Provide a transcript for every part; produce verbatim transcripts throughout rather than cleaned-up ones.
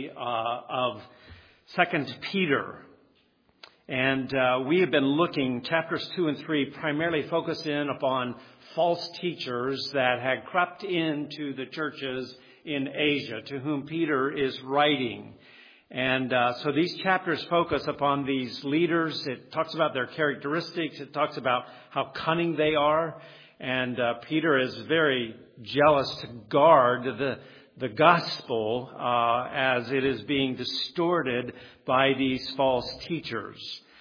study uh, of Second Peter. And uh, we have been looking, chapters two and three, primarily focus in upon false teachers that had crept into the churches in Asia, to whom Peter is writing. And uh, so these chapters focus upon these leaders. It talks about their characteristics. It talks about how cunning they are. And uh, Peter is very jealous to guard the the gospel uh, as it is being distorted by these false teachers.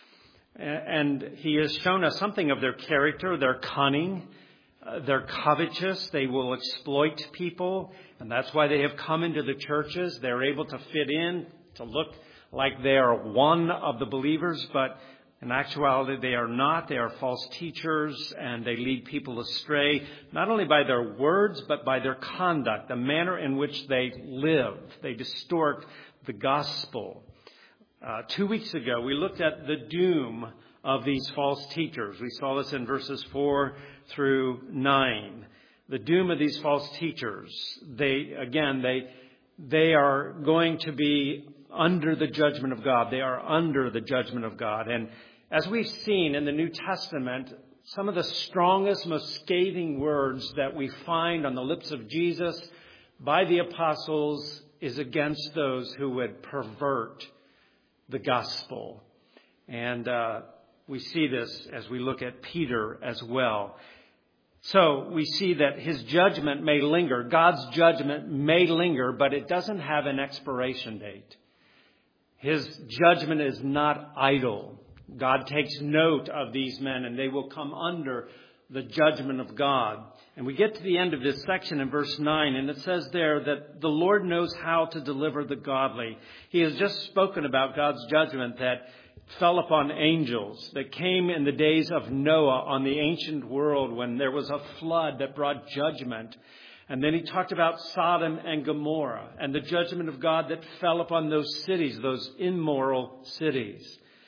And he has shown us something of their character, their cunning, uh, they're covetous. They will exploit people. And that's why they have come into the churches. They're able to fit in, to look like they are one of the believers, but in actuality, they are not. They are false teachers, and they lead people astray, not only by their words, but by their conduct, the manner in which they live. They distort the gospel. Uh, two weeks ago, we looked at the doom of these false teachers. We saw this in verses four through nine. The doom of these false teachers. They, again, they, they are going to be under the judgment of God. They are under the judgment of God. And as we've seen in the New Testament, some of the strongest, most scathing words that we find on the lips of Jesus by the apostles is against those who would pervert the gospel. And uh, we see this as we look at Peter as well. So we see that his judgment may linger. God's judgment may linger, but it doesn't have an expiration date. His judgment is not idle. God takes note of these men, and they will come under the judgment of God. And we get to the end of this section in verse nine, and it says there that the Lord knows how to deliver the godly. He has just spoken about God's judgment that fell upon angels, that came in the days of Noah on the ancient world when there was a flood that brought judgment. And then he talked about Sodom and Gomorrah and the judgment of God that fell upon those cities, those immoral cities.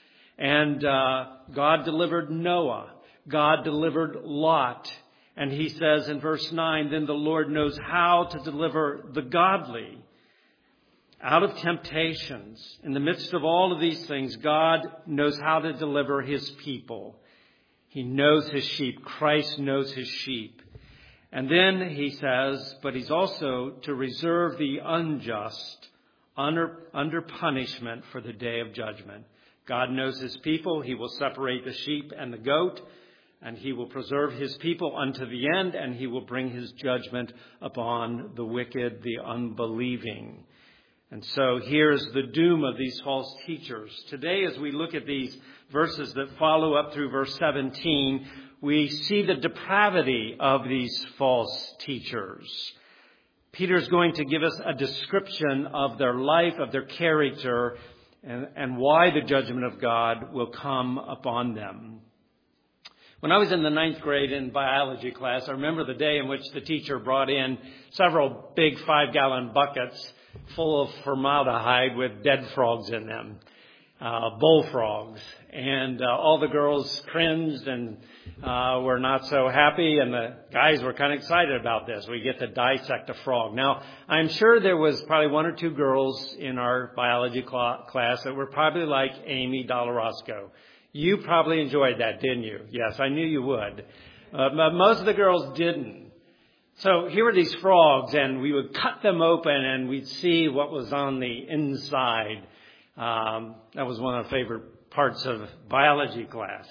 And uh, God delivered Noah. God delivered Lot. And he says in verse nine, then the Lord knows how to deliver the godly out of temptations. In the midst of all of these things, God knows how to deliver his people. He knows his sheep. Christ knows his sheep. And then he says, but he's also to reserve the unjust under, under punishment for the day of judgment. God knows his people. He will separate the sheep and the goat, and he will preserve his people unto the end, and he will bring his judgment upon the wicked, the unbelieving. And so here's the doom of these false teachers. Today, as we look at these verses that follow up through verse seventeen, we see the depravity of these false teachers. Peter's going to give us a description of their life, of their character, and, and why the judgment of God will come upon them. When I was in the ninth grade in biology class, I remember the day in which the teacher brought in several big five-gallon buckets full of formaldehyde with dead frogs in them, uh, bullfrogs. And uh, all the girls cringed and uh, were not so happy, and the guys were kind of excited about this. We get to dissect a frog. Now, I'm sure there was probably one or two girls in our biology cl- class that were probably like Amy Dolorosco. You probably enjoyed that, didn't you? Yes, I knew you would. Uh, but most of the girls didn't. So here were these frogs, and we would cut them open, and we'd see what was on the inside. Um, that was one of the favorite parts of biology class.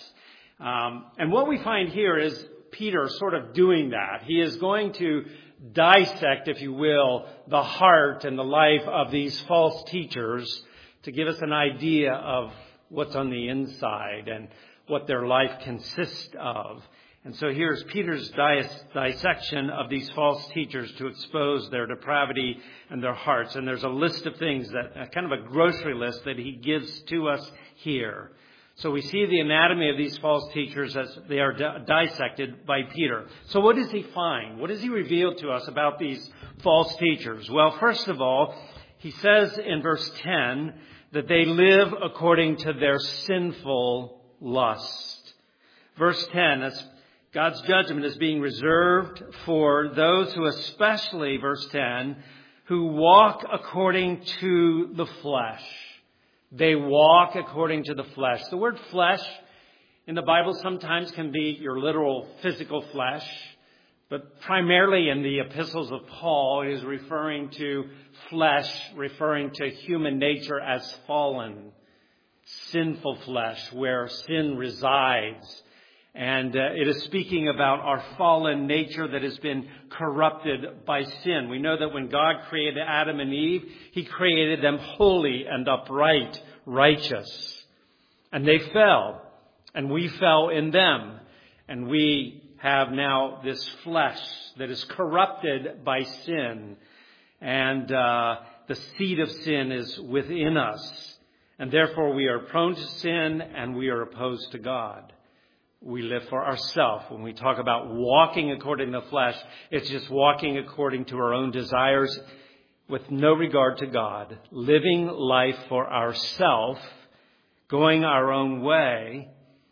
Um, and what we find here is Peter sort of doing that. He is going to dissect, if you will, the heart and the life of these false teachers to give us an idea of what's on the inside and what their life consists of. And so here's Peter's dis- dissection of these false teachers to expose their depravity and their hearts. And there's a list of things, that kind of a grocery list that he gives to us here. So we see the anatomy of these false teachers as they are di- dissected by Peter. So what does he find? What does he reveal to us about these false teachers? Well, first of all, he says in verse ten that they live according to their sinful lust. Verse ten, as God's judgment is being reserved for those who especially, verse ten, who walk according to the flesh. They walk according to the flesh. The word flesh in the Bible sometimes can be your literal physical flesh, but primarily in the epistles of Paul, it is referring to flesh, referring to human nature as fallen, sinful flesh, where sin resides. And uh, it is speaking about our fallen nature that has been corrupted by sin. We know that when God created Adam and Eve, He created them holy and upright, righteous. And they fell, and we fell in them. And we have now this flesh that is corrupted by sin. And uh, the seed of sin is within us. And therefore we are prone to sin and we are opposed to God. We live for ourselves. When we talk about walking according to the flesh, it's just walking according to our own desires with no regard to God, living life for ourselves, going our own way.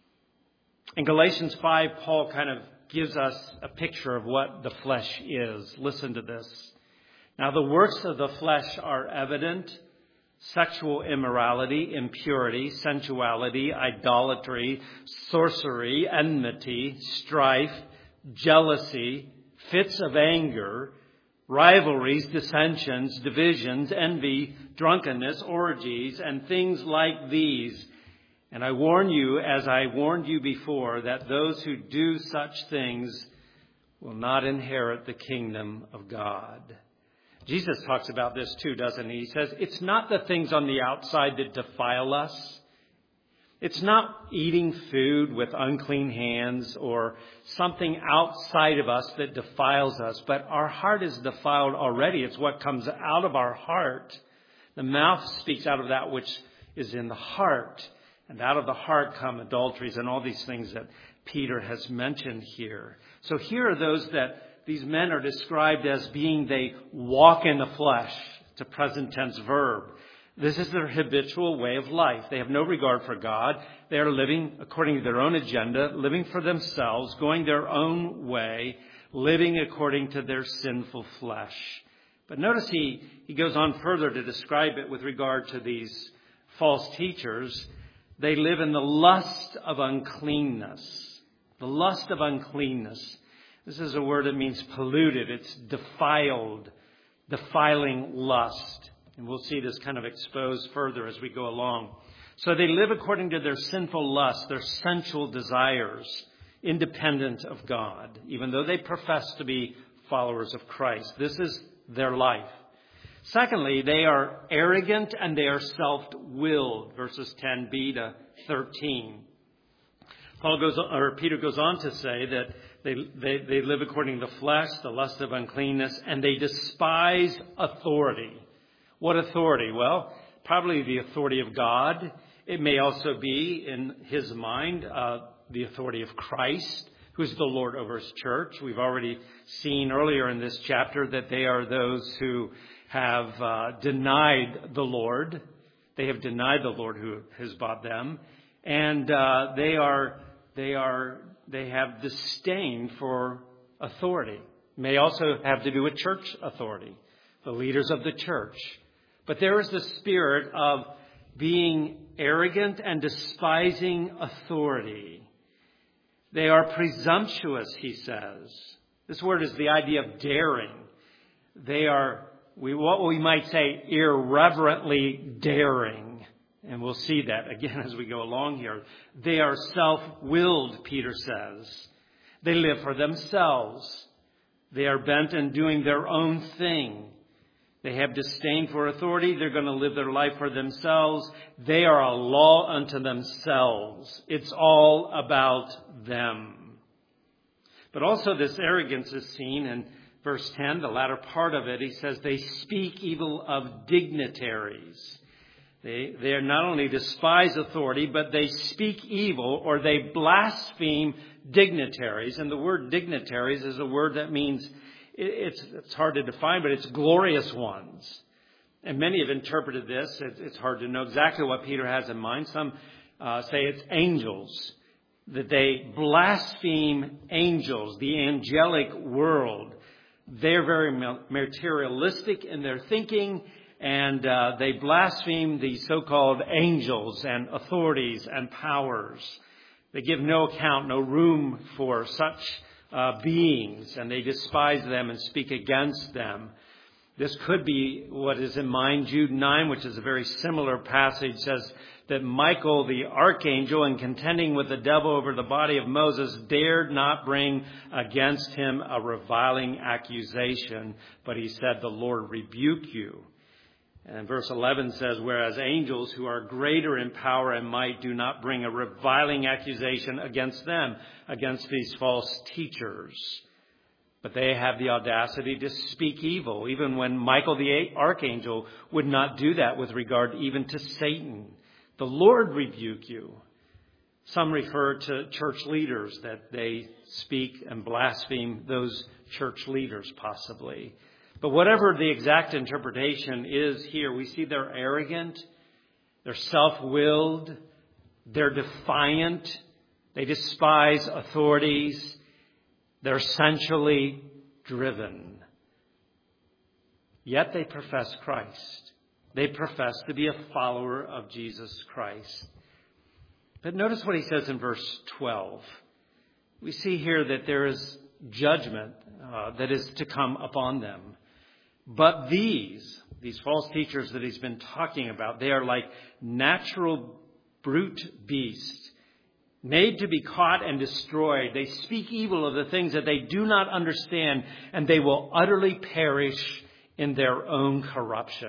In Galatians five, Paul kind of gives us a picture of what the flesh is. Listen to this. Now, the works of the flesh are evident: sexual immorality, impurity, sensuality, idolatry, sorcery, enmity, strife, jealousy, fits of anger, rivalries, dissensions, divisions, envy, drunkenness, orgies, and things like these. And I warn you, as I warned you before, that those who do such things will not inherit the kingdom of God. Jesus talks about this too, doesn't he? He says, it's not the things on the outside that defile us. It's not eating food with unclean hands or something outside of us that defiles us, but our heart is defiled already. It's what comes out of our heart. The mouth speaks out of that which is in the heart, and out of the heart come adulteries and all these things that Peter has mentioned here. So here are those that these men are described as being they walk in the flesh. It's a present tense verb. This is their habitual way of life. They have no regard for God. They are living according to their own agenda, living for themselves, going their own way, living according to their sinful flesh. But notice he, he goes on further to describe it with regard to these false teachers. They live in the lust of uncleanness. The lust of uncleanness. This is a word that means polluted. It's defiled, defiling lust. And we'll see this kind of exposed further as we go along. So they live according to their sinful lust, their sensual desires, independent of God, even though they profess to be followers of Christ. This is their life. Secondly, they are arrogant and they are self-willed, verses ten b to thirteen. Paul goes, or Peter goes on to say that They, they, they live according to the flesh, the lust of uncleanness, and they despise authority. What authority? Well, probably the authority of God. It may also be, in his mind, uh, the authority of Christ, who is the Lord over his church. We've already seen earlier in this chapter that they are those who have uh, denied the Lord. They have denied the Lord who has bought them. And uh, they are, they are, they have disdain for authority. It may also have to do with church authority, the leaders of the church. But there is the spirit of being arrogant and despising authority. They are presumptuous, he says. This word is the idea of daring. They are, we, what we might say, irreverently daring. And we'll see that again as we go along here. They are self-willed, Peter says. They live for themselves. They are bent on doing their own thing. They have disdain for authority. They're going to live their life for themselves. They are a law unto themselves. It's all about them. But also this arrogance is seen in verse ten, the latter part of it. He says they speak evil of dignitaries. They, they are not only despise authority, but they speak evil or they blaspheme dignitaries. And the word dignitaries is a word that means It's, it's hard to define, but it's glorious ones. And many have interpreted this. It's hard to know exactly what Peter has in mind. Some uh, say it's angels, that they blaspheme angels, the angelic world. They're very materialistic in their thinking, and uh, they blaspheme the so-called angels and authorities and powers. They give no account, no room for such uh, beings, and they despise them and speak against them. This could be what is in mind. Jude nine, which is a very similar passage, says that Michael, the archangel, in contending with the devil over the body of Moses, dared not bring against him a reviling accusation, but he said, "The Lord rebuke you." And verse eleven says, "Whereas angels who are greater in power and might do not bring a reviling accusation against them," against these false teachers. But they have the audacity to speak evil, even when Michael the archangel would not do that with regard even to Satan. "The Lord rebuke you." Some refer to church leaders, that they speak and blaspheme those church leaders possibly. But whatever the exact interpretation is here, we see they're arrogant, they're self-willed, they're defiant, they despise authorities, they're sensually driven. Yet they profess Christ. They profess to be a follower of Jesus Christ. But notice what he says in verse twelve. We see here that there is judgment uh, that is to come upon them. But these, these false teachers that he's been talking about, they are like natural brute beasts, made to be caught and destroyed. They speak evil of the things that they do not understand, and they will utterly perish in their own corruption.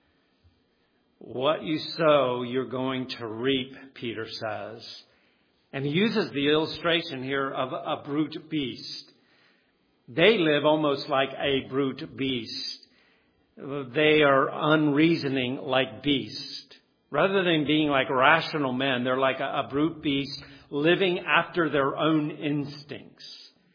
What you sow, you're going to reap, Peter says. And he uses the illustration here of a brute beast. They live almost like a brute beast. They are unreasoning like beasts. Rather than being like rational men, they're like a, a brute beast living after their own instincts.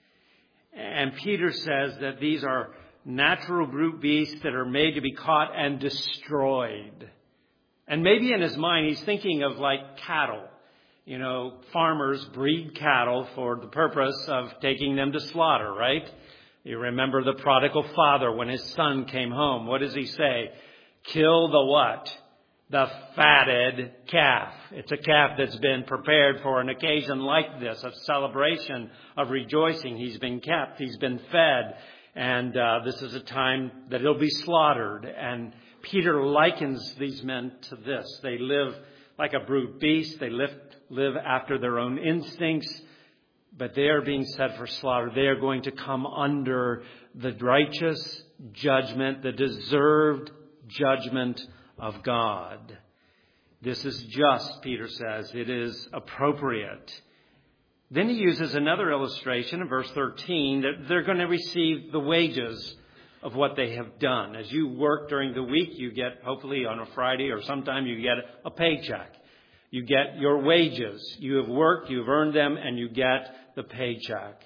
And Peter says that these are natural brute beasts that are made to be caught and destroyed. And maybe in his mind, he's thinking of like cattle. You know, farmers breed cattle for the purpose of taking them to slaughter, right? You remember the prodigal father when his son came home. What does he say? Kill the what? The fatted calf. It's a calf that's been prepared for an occasion like this, of celebration, of rejoicing. He's been kept. He's been fed. And uh, this is a time that he'll be slaughtered. And Peter likens these men to this. They live like a brute beast. They live, live after their own instincts. But they are being set for slaughter. They are going to come under the righteous judgment, the deserved judgment of God. This is just, Peter says. It is appropriate. Then he uses another illustration in verse thirteen that they're going to receive the wages of what they have done. As you work during the week, you get, hopefully on a Friday or sometime, you get a paycheck. You get your wages. You have worked, you've earned them, and you get the paycheck.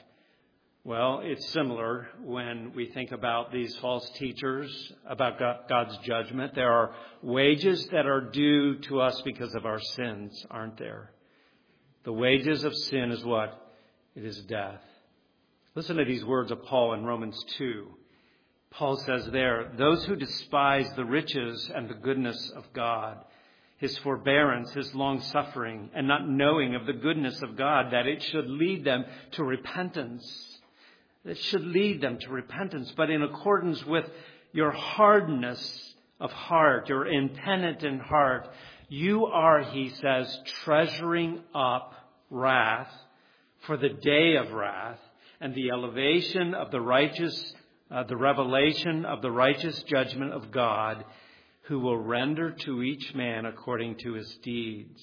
Well, it's similar when we think about these false teachers, about God's judgment. There are wages that are due to us because of our sins, aren't there? The wages of sin is what? It is death. Listen to these words of Paul in Romans two. Paul says there, "Those who despise the riches and the goodness of God, His forbearance, His long-suffering, and not knowing of the goodness of God, that it should lead them to repentance." It should lead them to repentance, but in accordance with your hardness of heart, your impenitent heart, you are, he says, treasuring up wrath for the day of wrath and the elevation of the righteous, uh, the revelation of the righteous judgment of God, who will render to each man according to his deeds.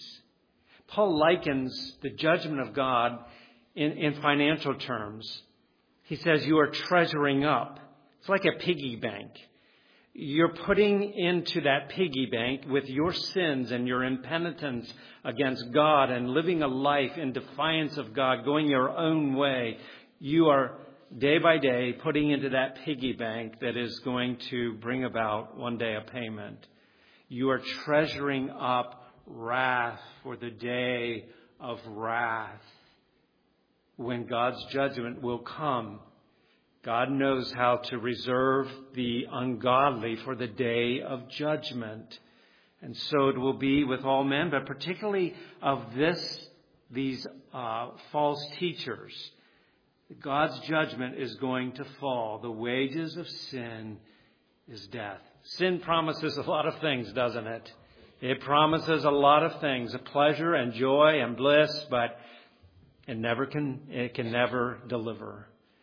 Paul likens the judgment of God in, in financial terms. He says you are treasuring up. It's like a piggy bank. You're putting into that piggy bank with your sins and your impenitence against God and living a life in defiance of God, going your own way. You are day by day putting into that piggy bank that is going to bring about one day a payment. You are treasuring up wrath for the day of wrath, when God's judgment will come. God knows how to reserve the ungodly for the day of judgment. And so it will be with all men, but particularly of this, these uh, false teachers. God's judgment is going to fall. The wages of sin is death. Sin promises a lot of things, doesn't it? It promises a lot of things, a pleasure and joy and bliss, but it never can, it can never deliver.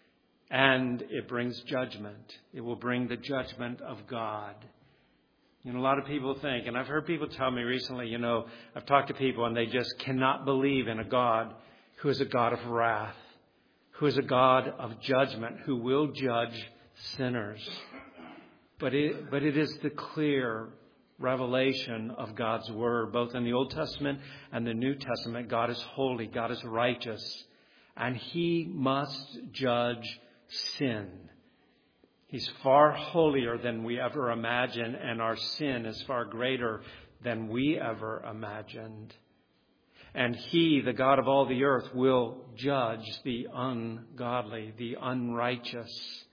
And it brings judgment. It will bring the judgment of God. You know, a lot of people think, and I've heard people tell me recently, you know, I've talked to people and they just cannot believe in a God who is a God of wrath, who is a God of judgment, who will judge sinners. But it, but it is the clear revelation of God's Word, both in the Old Testament and the New Testament. God is holy, God is righteous, and He must judge sin. He's far holier than we ever imagined, and our sin is far greater than we ever imagined. And He, the God of all the earth, will judge the ungodly, the unrighteous.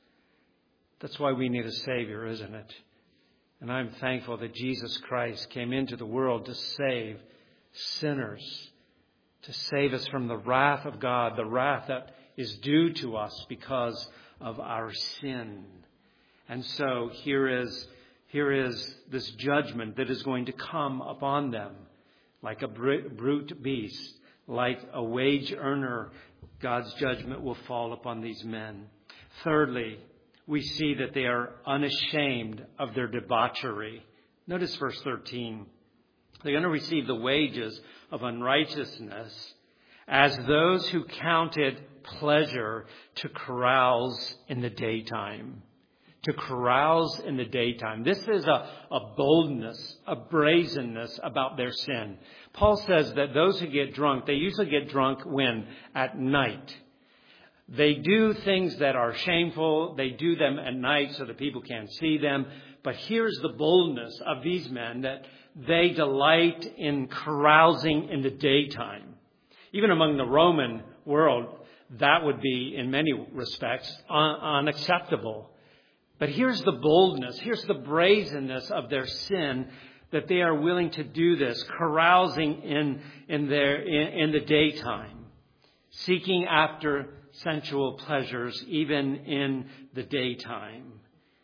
That's why we need a Savior, isn't it? And I'm thankful that Jesus Christ came into the world to save sinners, to save us from the wrath of God, the wrath that is due to us because of our sin. And so here is, here is this judgment that is going to come upon them like a brute beast, like a wage earner. God's judgment will fall upon these men. Thirdly, we see that they are unashamed of their debauchery. Notice verse thirteen. They're going to receive the wages of unrighteousness as those who counted pleasure to carouse in the daytime. To carouse in the daytime. This is a, a boldness, a brazenness about their sin. Paul says that those who get drunk, they usually get drunk when? At night. They do things that are shameful. They do them at night so that people can't see them. But here's the boldness of these men, that they delight in carousing in the daytime. Even among the Roman world, that would be, in many respects, un- unacceptable. But here's the boldness, here's the brazenness of their sin, that they are willing to do this, carousing in, in, their, in, in the daytime, seeking after sensual pleasures, even in the daytime.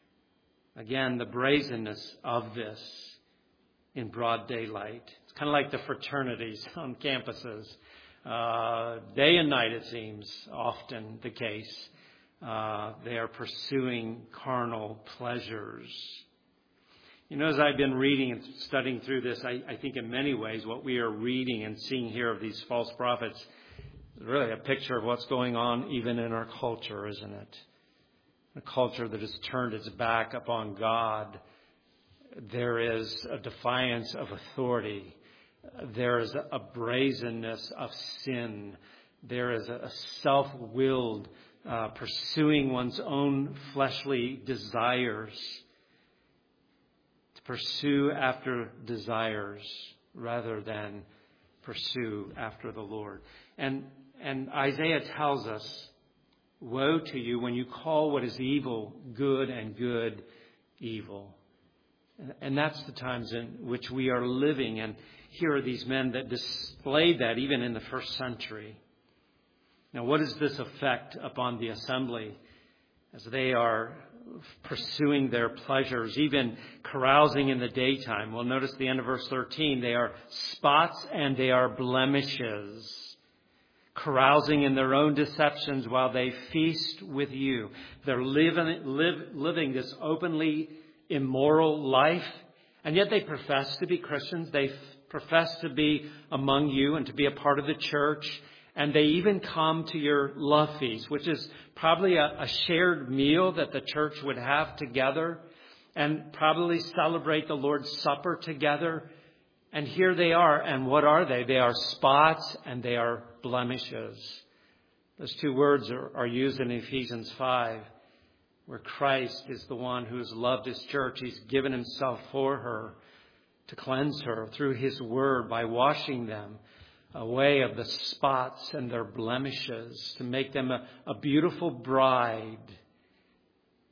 Again, the brazenness of this in broad daylight. It's kind of like the fraternities on campuses. Uh, day and night, it seems, often the case. Uh, they are pursuing carnal pleasures. You know, as I've been reading and studying through this, I, I think in many ways what we are reading and seeing here of these false prophets is really a picture of what's going on even in our culture, isn't it? A culture that has turned its back upon God. There is a defiance of authority. There is a brazenness of sin. There is a self-willed uh, pursuing one's own fleshly desires. To pursue after desires rather than pursue after the Lord. And, and Isaiah tells us, woe to you when you call what is evil good and good evil. And that's the times in which we are living. And here are these men that displayed that even in the first century. Now, what is this effect upon the assembly as they are pursuing their pleasures, even carousing in the daytime? Well, notice the end of verse thirteen. They are spots and they are blemishes, carousing in their own deceptions while they feast with you. They're living, live, living this openly immoral life, and yet they profess to be Christians. They f- profess to be among you and to be a part of the church. And they even come to your love feast, which is probably a, a shared meal that the church would have together, and probably celebrate the Lord's Supper together. And here they are. And what are they? They are spots and they are blemishes. Those two words are, are used in Ephesians five, where Christ is the one who has loved his church. He's given himself for her to cleanse her through his word by washing them away of the spots and their blemishes, to make them a, a beautiful bride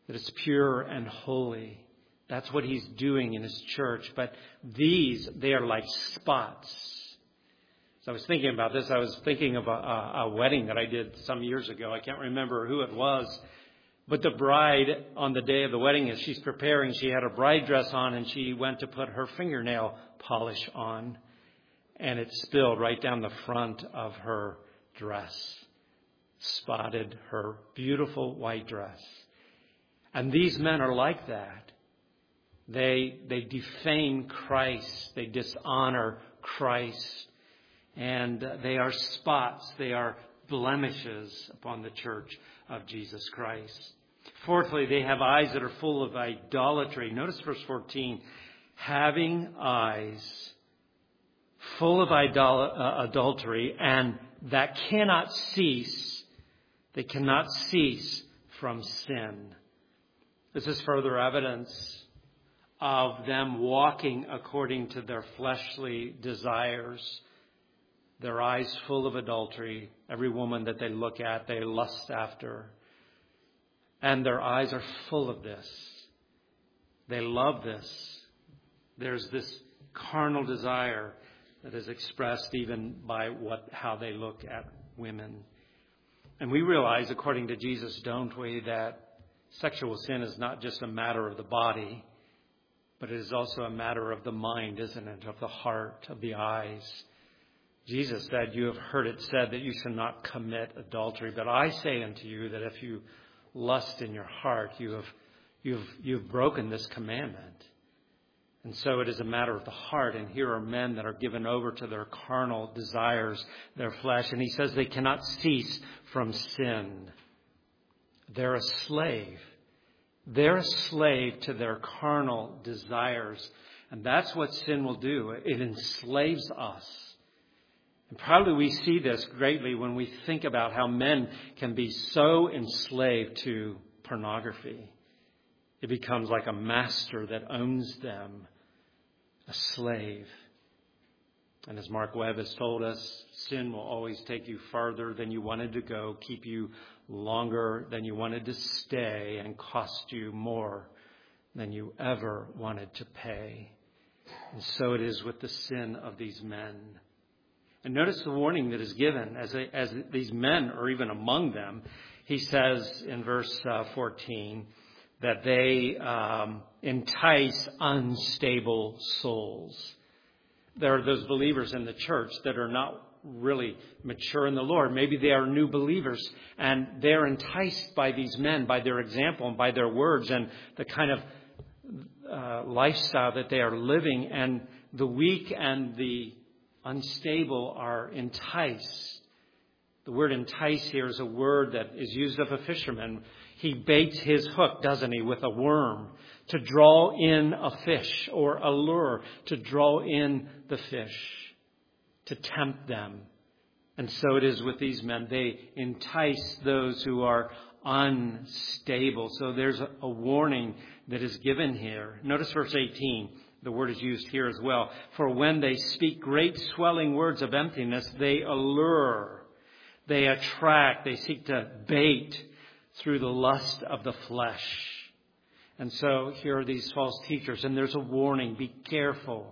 that it's pure and holy. That's what he's doing in his church. But these, they are like spots. So I was thinking about this. I was thinking of a, a, a wedding that I did some years ago. I can't remember who it was. But the bride, on the day of the wedding, as she's preparing, she had a bride dress on and she went to put her fingernail polish on. And it spilled right down the front of her dress. Spotted her beautiful white dress. And these men are like that. They they defame Christ. They dishonor Christ. And they are spots. They are blemishes upon the church of Jesus Christ. Fourthly, they have eyes that are full of idolatry. Notice verse fourteen. Having eyes full of idol- uh, adultery and that cannot cease. They cannot cease from sin. This is further evidence of them walking according to their fleshly desires. Their eyes full of adultery. Every woman that they look at, they lust after. And their eyes are full of this. They love this. There's this carnal desire that is expressed even by what how they look at women. And we realize, according to Jesus, don't we, that sexual sin is not just a matter of the body, but it is also a matter of the mind, isn't it? Of the heart, of the eyes. Jesus said, you have heard it said that you shall not commit adultery. But I say unto you that if you lust in your heart, you have you've you've broken this commandment. And so it is a matter of the heart. And here are men that are given over to their carnal desires, their flesh. And he says they cannot cease from sin. They're a slave. They're a slave to their carnal desires. And that's what sin will do. It enslaves us. And probably we see this greatly when we think about how men can be so enslaved to pornography. It becomes like a master that owns them, a slave. And as Mark Webb has told us, sin will always take you farther than you wanted to go, keep you longer than you wanted to stay, and cost you more than you ever wanted to pay. And so it is with the sin of these men. And notice the warning that is given as, they, as these men are even among them. He says in verse uh, fourteen that they um, entice unstable souls. There are those believers in the church that are not really mature in the Lord. Maybe they are new believers and they're enticed by these men, by their example and by their words and the kind of uh, lifestyle that they are living. And the weak and the unstable are enticed. The word entice here is a word that is used of a fisherman. He baits his hook, doesn't he, with a worm to draw in a fish, or a lure to draw in the fish, to tempt them. And so it is with these men. They entice those who are unstable. So there's a warning that is given here. Notice verse eighteen. The word is used here as well. For when they speak great swelling words of emptiness, they allure, they attract, they seek to bait through the lust of the flesh. And so here are these false teachers, and there's a warning, be careful.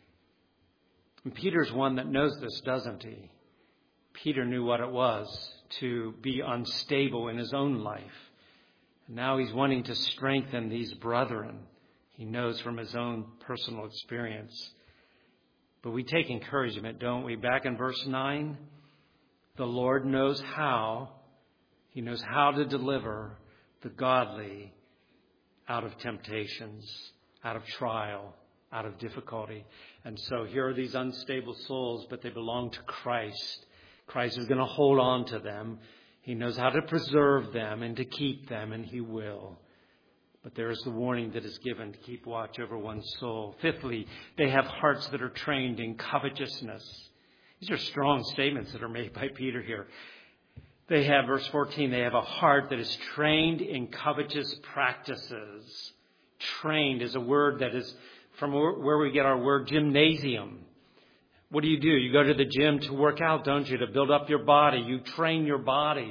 And Peter's one that knows this, doesn't he? Peter knew what it was to be unstable in his own life. And now he's wanting to strengthen these brethren. He knows from his own personal experience. But we take encouragement, don't we? Back in verse nine, the Lord knows how. He knows how to deliver the godly out of temptations, out of trial, out of difficulty. And so here are these unstable souls, but they belong to Christ. Christ is going to hold on to them. He knows how to preserve them and to keep them, and he will. But there is the warning that is given to keep watch over one's soul. Fifthly, they have hearts that are trained in covetousness. These are strong statements that are made by Peter here. They have, verse fourteen, they have a heart that is trained in covetous practices. Trained is a word that is from where we get our word gymnasium. What do you do? You go to the gym to work out, don't you? To build up your body. You train your body.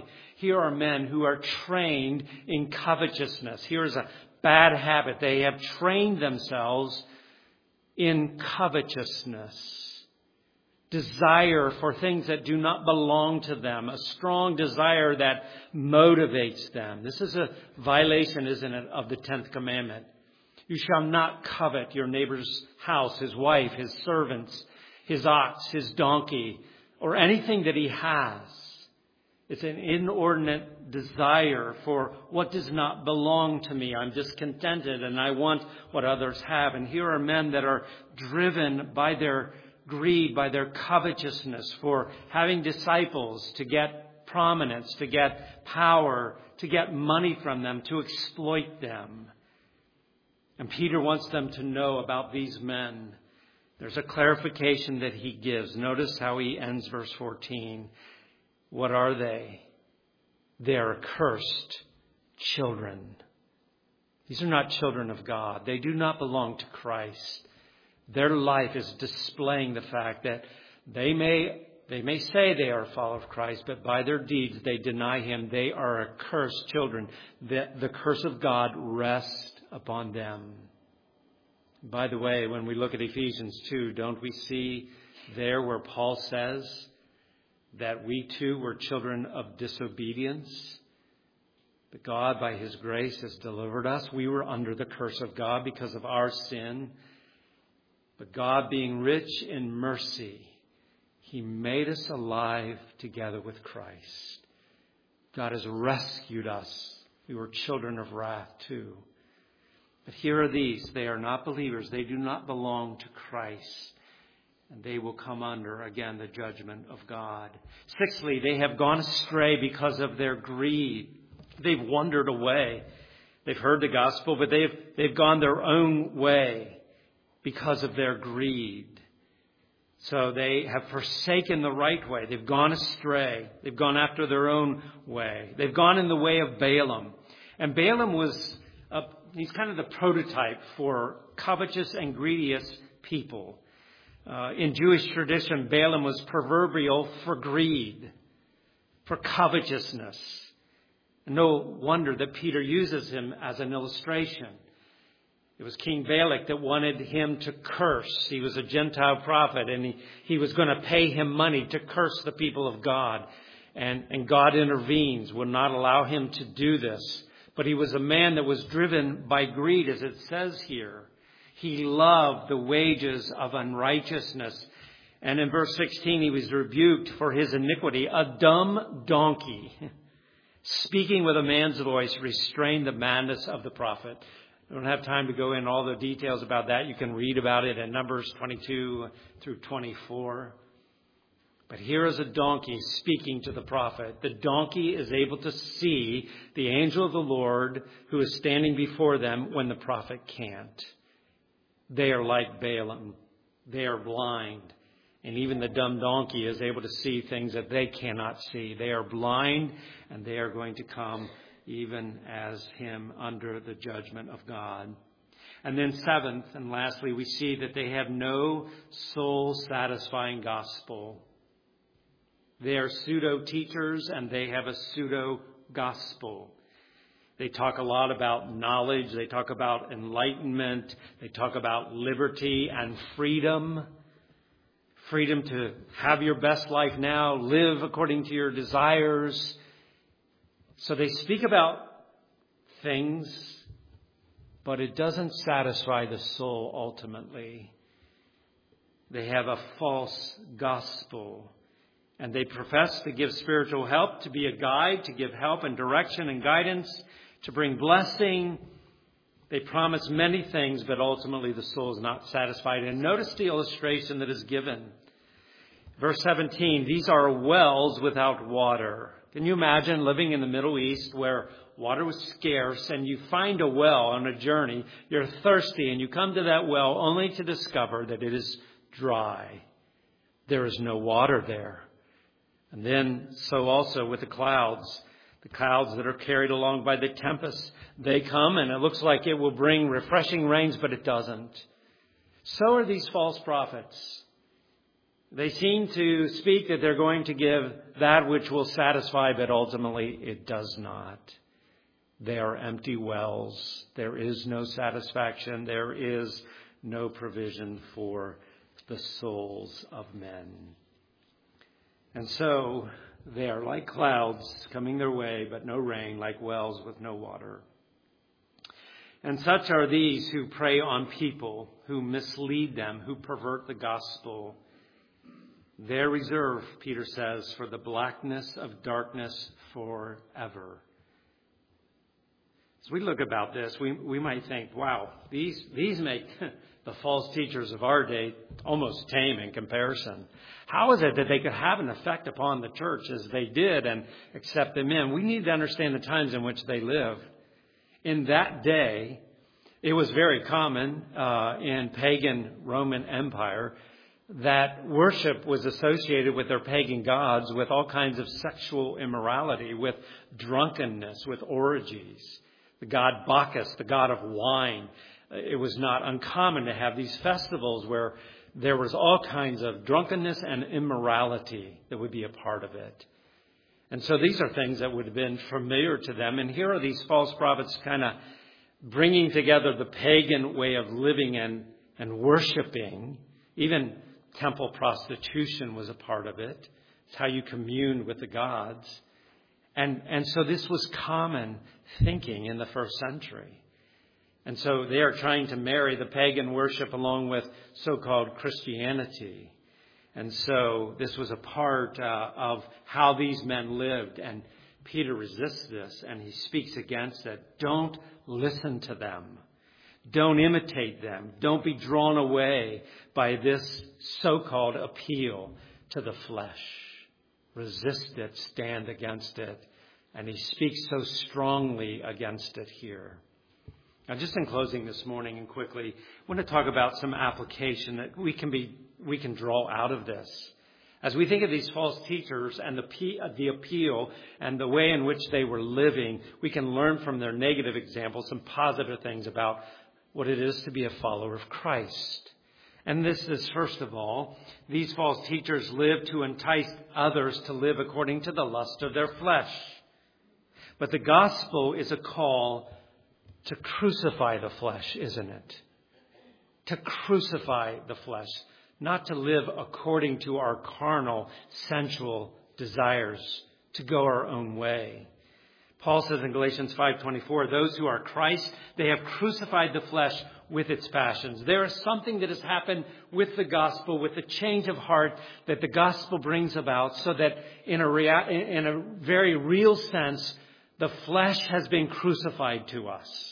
Here are men who are trained in covetousness. Here's a bad habit. They have trained themselves in covetousness. Desire for things that do not belong to them. A strong desire that motivates them. This is a violation, isn't it, of the tenth commandment. You shall not covet your neighbor's house, his wife, his servants, his ox, his donkey, or anything that he has. It's an inordinate desire for what does not belong to me. I'm discontented and I want what others have. And here are men that are driven by their greed, by their covetousness for having disciples, to get prominence, to get power, to get money from them, to exploit them. And Peter wants them to know about these men. There's a clarification that he gives. Notice how he ends verse fourteen. What are they? They are accursed children. These are not children of God. They do not belong to Christ. Their life is displaying the fact that they may they may say they are a follower of Christ, but by their deeds they deny him. They are accursed children. The, the curse of God rests upon them. By the way, when we look at Ephesians two, don't we see there where Paul says that we too were children of disobedience? But God, by his grace, has delivered us. We were under the curse of God because of our sin. But God, being rich in mercy, he made us alive together with Christ. God has rescued us. We were children of wrath too. But here are these. They are not believers. They do not belong to Christ. And they will come under, again, the judgment of God. Sixthly, they have gone astray because of their greed. They've wandered away. They've heard the gospel, but they've, they've gone their own way because of their greed. So they have forsaken the right way. They've gone astray. They've gone after their own way. They've gone in the way of Balaam. And Balaam was, a, he's kind of the prototype for covetous and greediest people. Uh, in Jewish tradition, Balaam was proverbial for greed, for covetousness. And no wonder that Peter uses him as an illustration. It was King Balak that wanted him to curse. He was a Gentile prophet, and he, he was going to pay him money to curse the people of God. And, and God intervenes, would not allow him to do this. But he was a man that was driven by greed, as it says here. He loved the wages of unrighteousness. And in verse sixteen, he was rebuked for his iniquity. A dumb donkey, speaking with a man's voice, restrained the madness of the prophet. I don't have time to go into all the details about that. You can read about it in Numbers twenty-two through twenty-four. But here is a donkey speaking to the prophet. The donkey is able to see the angel of the Lord who is standing before them when the prophet can't. They are like Balaam. They are blind. And even the dumb donkey is able to see things that they cannot see. They are blind, and they are going to come even as him under the judgment of God. And then seventh and lastly, we see that they have no soul-satisfying gospel. They are pseudo-teachers, and they have a pseudo-gospel. They talk a lot about knowledge. They talk about enlightenment. They talk about liberty and freedom. Freedom to have your best life now, live according to your desires. So they speak about things, but it doesn't satisfy the soul ultimately. They have a false gospel. And they profess to give spiritual help, to be a guide, to give help and direction and guidance, to bring blessing. They promise many things, but ultimately the soul is not satisfied. And notice the illustration that is given. Verse seventeen, these are wells without water. Can you imagine living in the Middle East where water was scarce and you find a well on a journey, you're thirsty, and you come to that well only to discover that it is dry. There is no water there. And then so also with the clouds, the clouds that are carried along by the tempest, they come and it looks like it will bring refreshing rains, but it doesn't. So are these false prophets. They seem to speak that they're going to give that which will satisfy, but ultimately it does not. They are empty wells. There is no satisfaction. There is no provision for the souls of men. And so they are like clouds coming their way, but no rain, like wells with no water. And such are these who prey on people, who mislead them, who pervert the gospel. They're reserved, Peter says, for the blackness of darkness forever. As we look about this, we, we might think, wow, these, these make the false teachers of our day almost tame in comparison. How is it that they could have an effect upon the church as they did and accept them in? We need to understand the times in which they lived. In that day, it was very common uh, in pagan Roman Empire that worship was associated with their pagan gods with all kinds of sexual immorality, with drunkenness, with orgies. The god Bacchus, the god of wine. It was not uncommon to have these festivals where there was all kinds of drunkenness and immorality that would be a part of it. And so these are things that would have been familiar to them. And here are these false prophets kind of bringing together the pagan way of living and, and worshiping. Even temple prostitution was a part of it. It's how you communed with the gods. And, and so this was common thinking in the first century. And so they are trying to marry the pagan worship along with so-called Christianity. And so this was a part uh, of how these men lived. And Peter resists this and he speaks against it. Don't listen to them. Don't imitate them. Don't be drawn away by this so-called appeal to the flesh. Resist it, stand against it. And he speaks so strongly against it here. Now, just in closing this morning and quickly, I want to talk about some application that we can be we can draw out of this. As we think of these false teachers and the, the appeal and the way in which they were living, we can learn from their negative examples some positive things about what it is to be a follower of Christ. And this is, first of all, these false teachers live to entice others to live according to the lust of their flesh. But the gospel is a call to crucify the flesh, isn't it? To crucify the flesh, not to live according to our carnal, sensual desires, to go our own way. Paul says in Galatians five twenty-four, those who are Christ, they have crucified the flesh with its passions. There is something that has happened with the gospel, with the change of heart that the gospel brings about, so that in a rea- in a very real sense, the flesh has been crucified to us.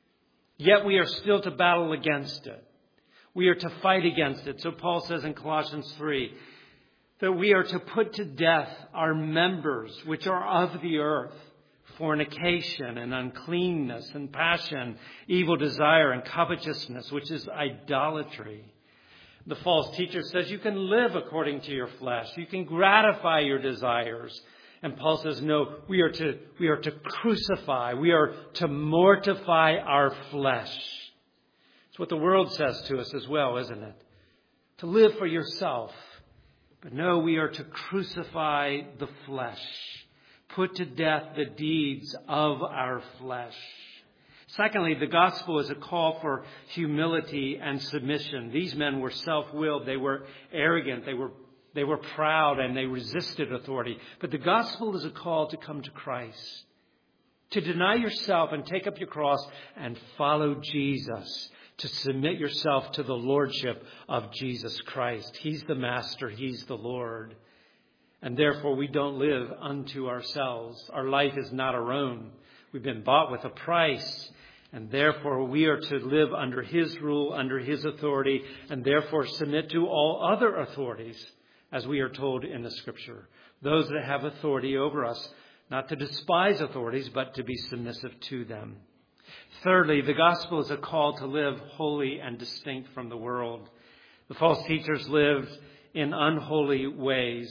Yet we are still to battle against it. We are to fight against it. So Paul says in Colossians three that we are to put to death our members, which are of the earth, fornication and uncleanness and passion, evil desire and covetousness, which is idolatry. The false teacher says you can live according to your flesh. You can gratify your desires. And Paul says, no, we are to, we are to crucify. We are to mortify our flesh. It's what the world says to us as well, isn't it? To live for yourself. But no, we are to crucify the flesh. Put to death the deeds of our flesh. Secondly, the gospel is a call for humility and submission. These men were self-willed. They were arrogant. They were They were proud and they resisted authority. But the gospel is a call to come to Christ, to deny yourself and take up your cross and follow Jesus, to submit yourself to the lordship of Jesus Christ. He's the master. He's the Lord. And therefore we don't live unto ourselves. Our life is not our own. We've been bought with a price. And therefore we are to live under his rule, under his authority, and therefore submit to all other authorities, as we are told in the scripture. Those that have authority over us, not to despise authorities, but to be submissive to them. Thirdly, the gospel is a call to live holy and distinct from the world. The false teachers lived in unholy ways,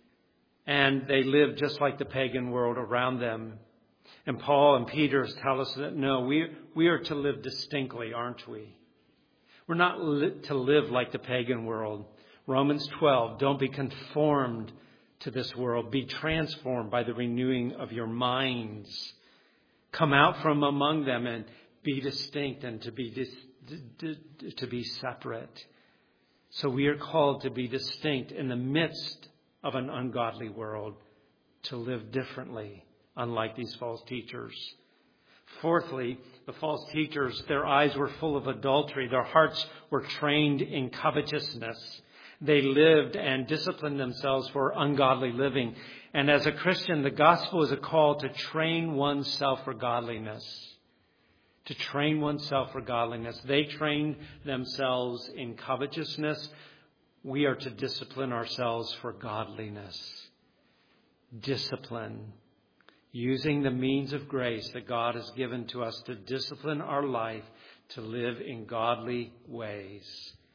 and they lived just like the pagan world around them. And Paul and Peter tell us that no, we, we are to live distinctly, aren't we? We're not li- to live like the pagan world. Romans twelve, don't be conformed to this world. Be transformed by the renewing of your minds. Come out from among them and be distinct and to be dis, d- d- to be separate. So we are called to be distinct in the midst of an ungodly world, to live differently, unlike these false teachers. Fourthly, the false teachers, their eyes were full of adultery. Their hearts were trained in covetousness. They lived and disciplined themselves for ungodly living. And as a Christian, the gospel is a call to train oneself for godliness. To train oneself for godliness. They trained themselves in covetousness. We are to discipline ourselves for godliness. Discipline. Using the means of grace that God has given to us to discipline our life to live in godly ways.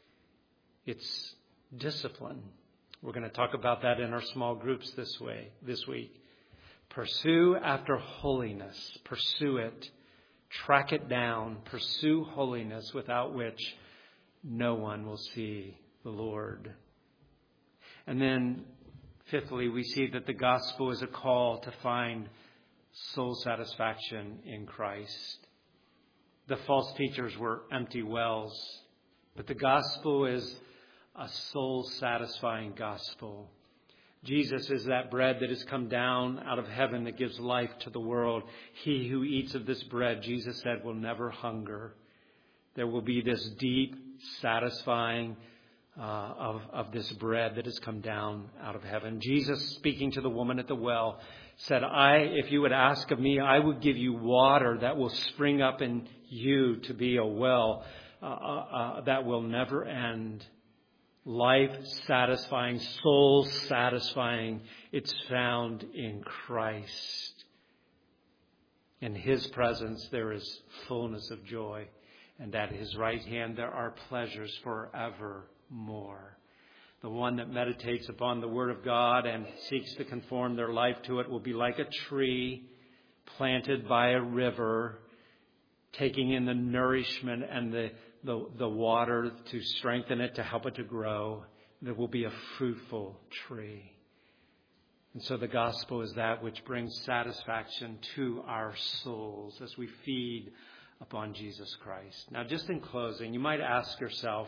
It's discipline. We're going to talk about that in our small groups this way, this week. Pursue after holiness. Pursue it. Track it down. Pursue holiness, without which no one will see the Lord. And then, fifthly, we see that the gospel is a call to find soul satisfaction in Christ. The false teachers were empty wells, but the gospel is a soul-satisfying gospel. Jesus is that bread that has come down out of heaven that gives life to the world. He who eats of this bread, Jesus said, will never hunger. There will be this deep, satisfying uh, of, of this bread that has come down out of heaven. Jesus, speaking to the woman at the well, said, I, if you would ask of me, I would give you water that will spring up in you to be a well uh, uh, that will never end. Life satisfying, soul satisfying. It's found in Christ. In His presence there is fullness of joy, and at His right hand there are pleasures forevermore. The one that meditates upon the Word of God and seeks to conform their life to it will be like a tree planted by a river, taking in the nourishment and the The, the water to strengthen it, to help it to grow. There will be a fruitful tree. And so the gospel is that which brings satisfaction to our souls as we feed upon Jesus Christ. Now, just in closing, you might ask yourself,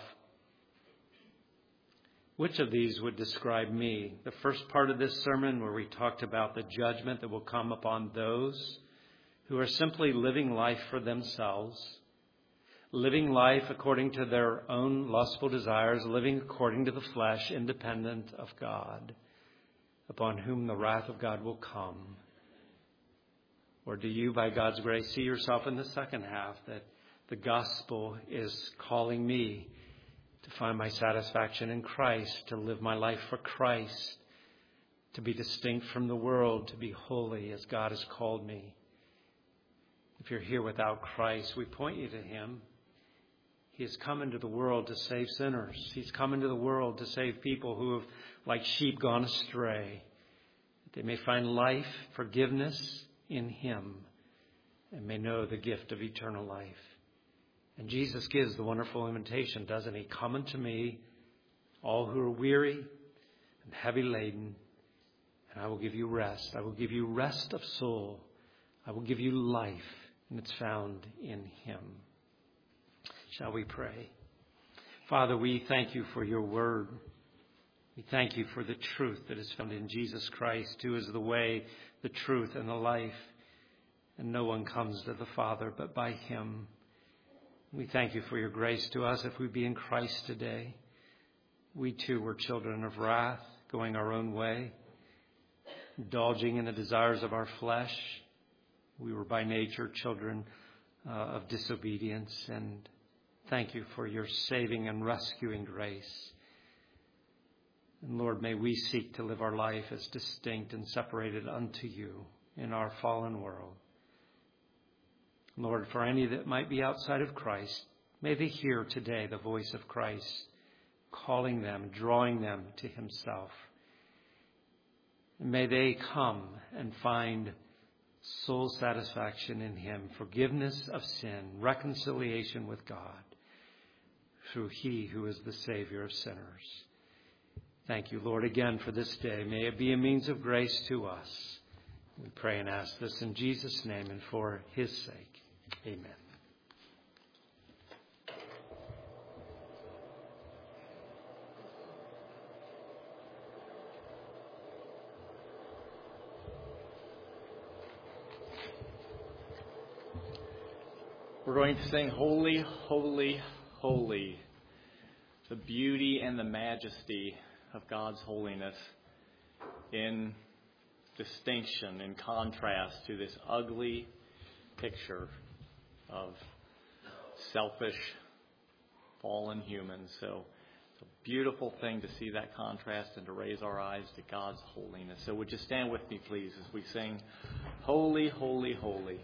which of these would describe me? The first part of this sermon, where we talked about the judgment that will come upon those who are simply living life for themselves, living life according to their own lustful desires, living according to the flesh, independent of God, upon whom the wrath of God will come? Or do you, by God's grace, see yourself in the second half, that the gospel is calling me to find my satisfaction in Christ, to live my life for Christ, to be distinct from the world, to be holy as God has called me? If you're here without Christ, we point you to Him. He has come into the world to save sinners. He's come into the world to save people who have, like sheep, gone astray. That they may find life, forgiveness in Him, and may know the gift of eternal life. And Jesus gives the wonderful invitation, doesn't He? Come unto me, all who are weary and heavy laden, and I will give you rest. I will give you rest of soul. I will give you life, and it's found in Him. Shall we pray? Father, we thank you for your word. We thank you for the truth that is found in Jesus Christ, who is the way, the truth, and the life. And no one comes to the Father but by Him. We thank you for your grace to us if we be in Christ today. We too were children of wrath, going our own way, indulging in the desires of our flesh. We were by nature children uh, of disobedience, and thank you for your saving and rescuing grace. And Lord, may we seek to live our life as distinct and separated unto you in our fallen world. Lord, for any that might be outside of Christ, may they hear today the voice of Christ, calling them, drawing them to Himself. And may they come and find soul satisfaction in Him, forgiveness of sin, reconciliation with God, through He who is the Savior of sinners. Thank you, Lord, again for this day. May it be a means of grace to us. We pray and ask this in Jesus' name and for his sake. Amen. We're going to sing Holy, Holy, Holy. The beauty and the majesty of God's holiness in distinction, in contrast to this ugly picture of selfish, fallen humans. So it's a beautiful thing to see that contrast and to raise our eyes to God's holiness. So would you stand with me, please, as we sing Holy, Holy, Holy.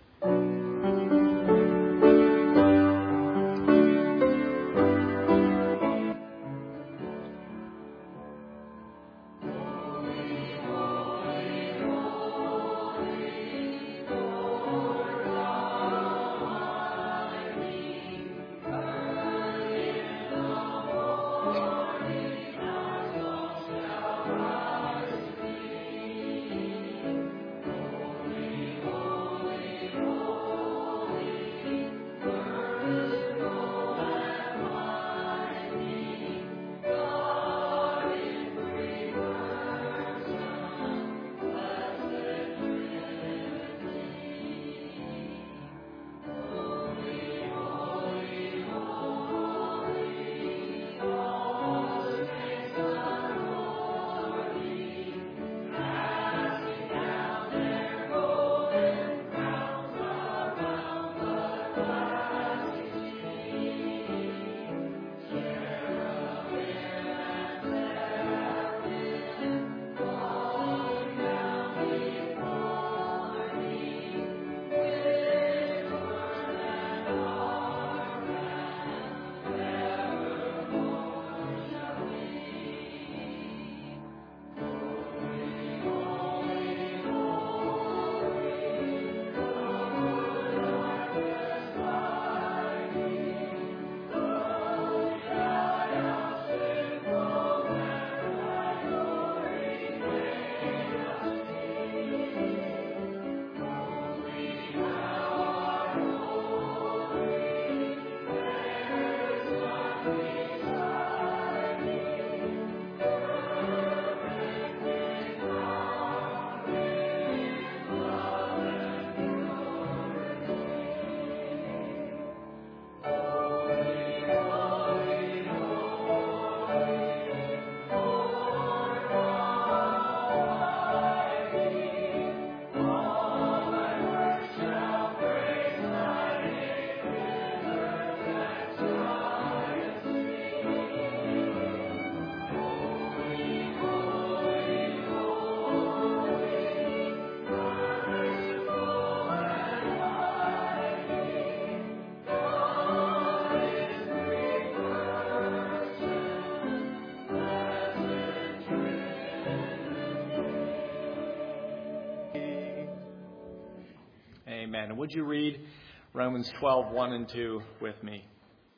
Amen. And would you read Romans twelve, one and two with me?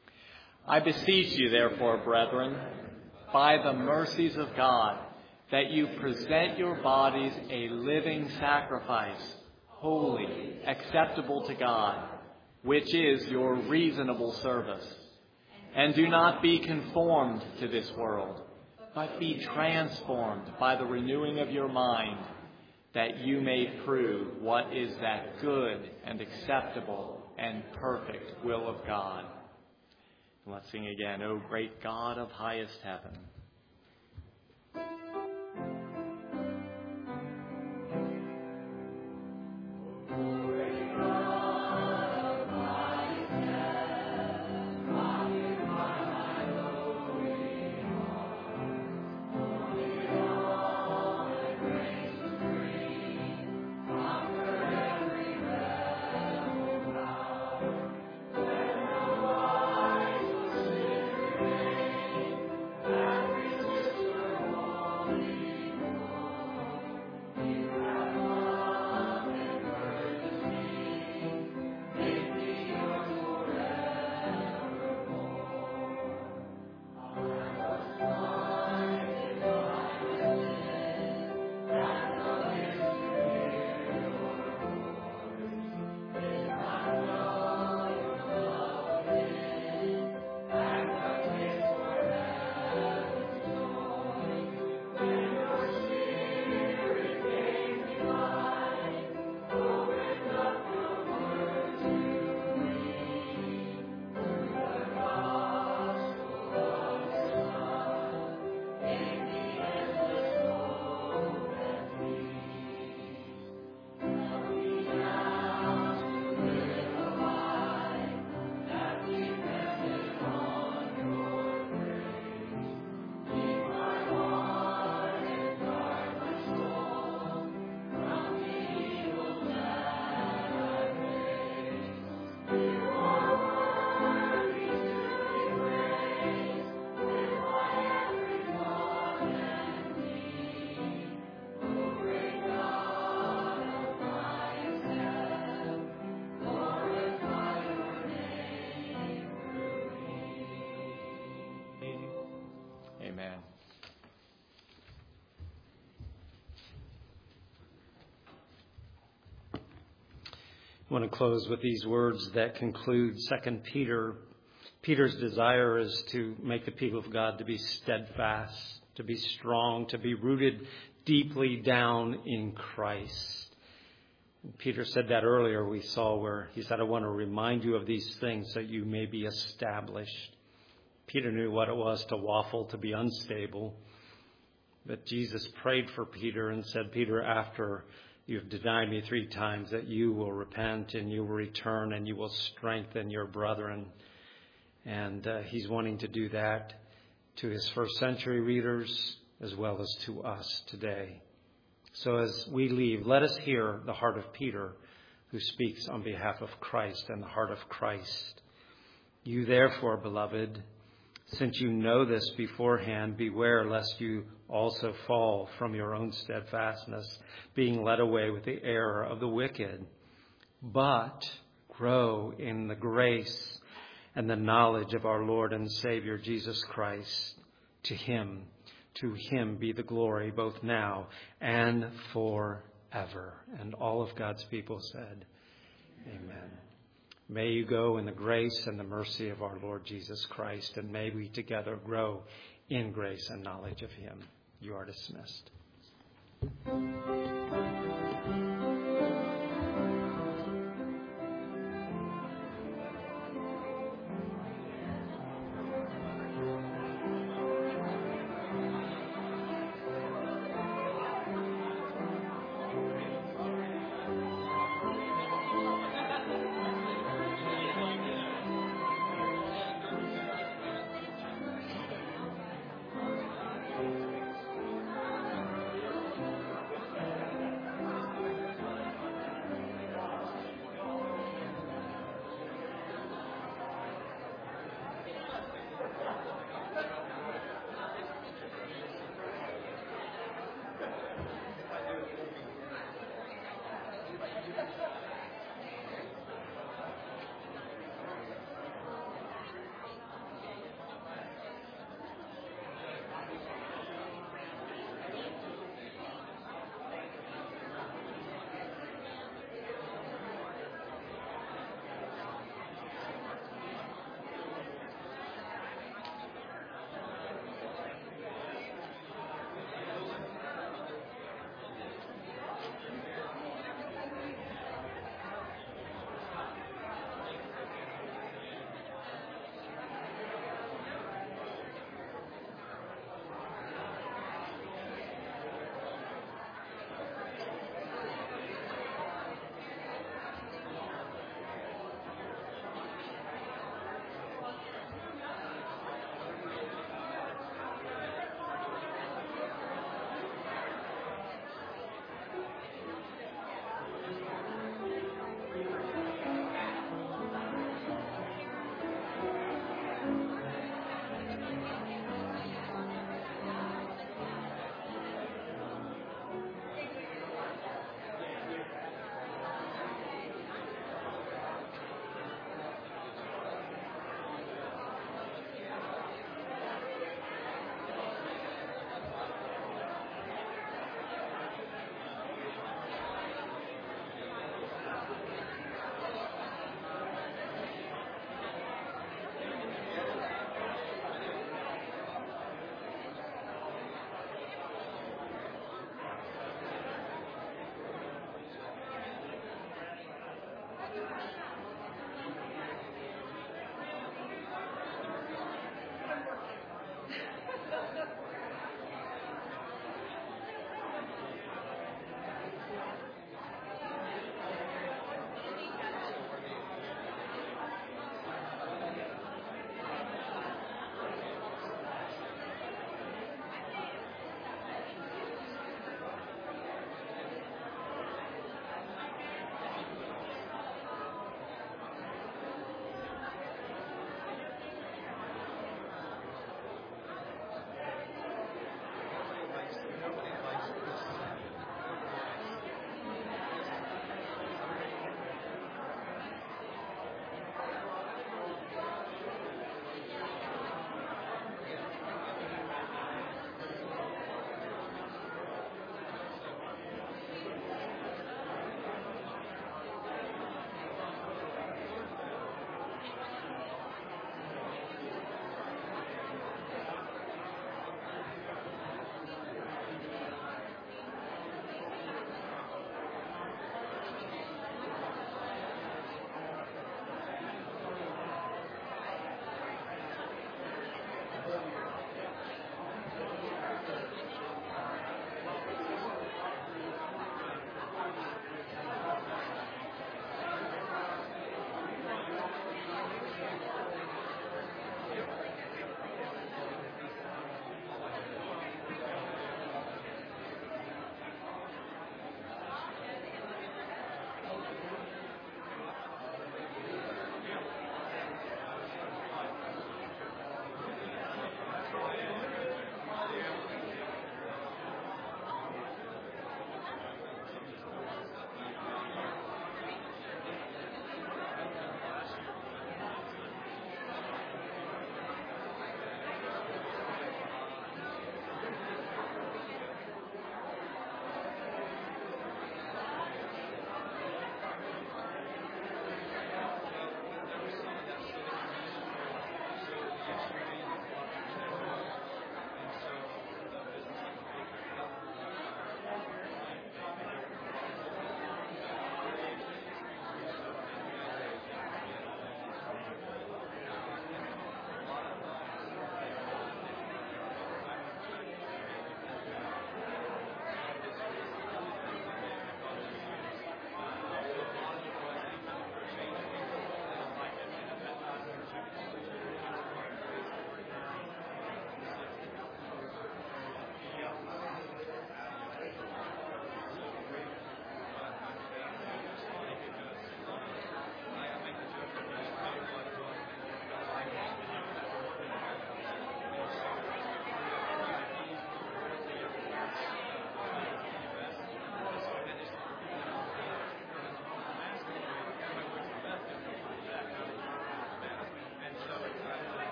I beseech you, therefore, brethren, by the mercies of God, that you present your bodies a living sacrifice, holy, acceptable to God, which is your reasonable service. And do not be conformed to this world, but be transformed by the renewing of your mind, that you may prove what is that good and acceptable and perfect will of God. And let's sing again, O great God of highest heaven. That want to close with these words that conclude Second Peter. Peter's desire is to make the people of God to be steadfast, to be strong, to be rooted deeply down in Christ. And Peter said that earlier. We saw where he said, I want to remind you of these things so you may be established. Peter knew what it was to waffle, to be unstable. But Jesus prayed for Peter and said, Peter, after you've denied me three times, that you will repent and you will return and you will strengthen your brethren. And uh, he's wanting to do that to his first century readers as well as to us today. So as we leave, let us hear the heart of Peter, who speaks on behalf of Christ and the heart of Christ. You therefore, beloved, since you know this beforehand, beware lest you also fall from your own steadfastness, being led away with the error of the wicked. But grow in the grace and the knowledge of our Lord and Savior Jesus Christ. To him, to him be the glory both now and forever. And all of God's people said, Amen. May you go in the grace and the mercy of our Lord Jesus Christ, and may we together grow in grace and knowledge of him. You are dismissed.